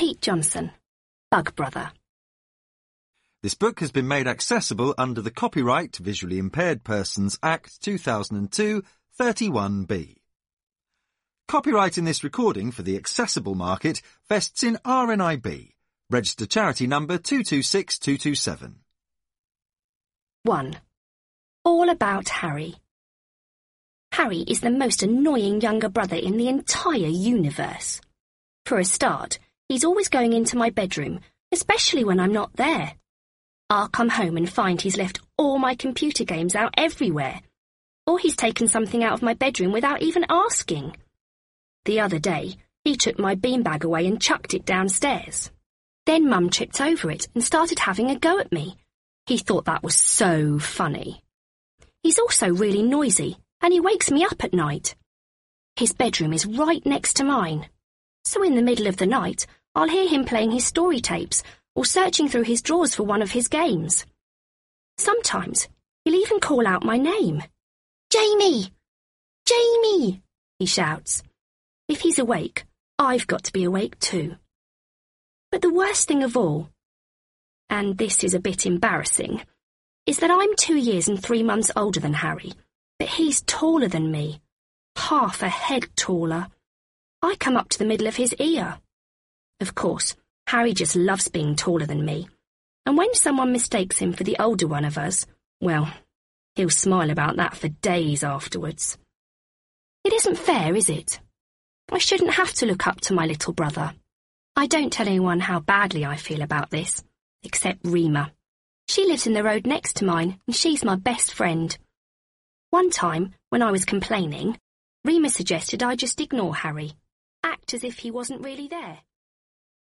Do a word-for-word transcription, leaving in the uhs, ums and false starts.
Pete Johnson, Bug Brother. This book has been made accessible under the Copyright Visually Impaired Persons Act two thousand two, thirty-one B. Copyright in this recording for the accessible market vests in R N I B, registered charity number two two six two two seven. one. All About Harry. Harry is the most annoying younger brother in the entire universe. For a start, he's always going into my bedroom, especially when I'm not there. I'll come home and find he's left all my computer games out everywhere, or he's taken something out of my bedroom without even asking. The other day, he took my beanbag away and chucked it downstairs. Then Mum tripped over it and started having a go at me. He thought that was so funny. He's also really noisy, and he wakes me up at night. His bedroom is right next to mine, so in the middle of the night, I'll hear him playing his story tapes or searching through his drawers for one of his games. Sometimes he'll even call out my name. "Jamie! Jamie!" he shouts. If he's awake, I've got to be awake too. But the worst thing of all, and this is a bit embarrassing, is that I'm two years and three months older than Harry, but he's taller than me, half a head taller. I come up to the middle of his ear. Of course, Harry just loves being taller than me, and when someone mistakes him for the older one of us, well, he'll smile about that for days afterwards. It isn't fair, is it? I shouldn't have to look up to my little brother. I don't tell anyone how badly I feel about this, except Rima. She lives in the road next to mine, and she's my best friend. One time, when I was complaining, Rima suggested I just ignore Harry, act as if he wasn't really there.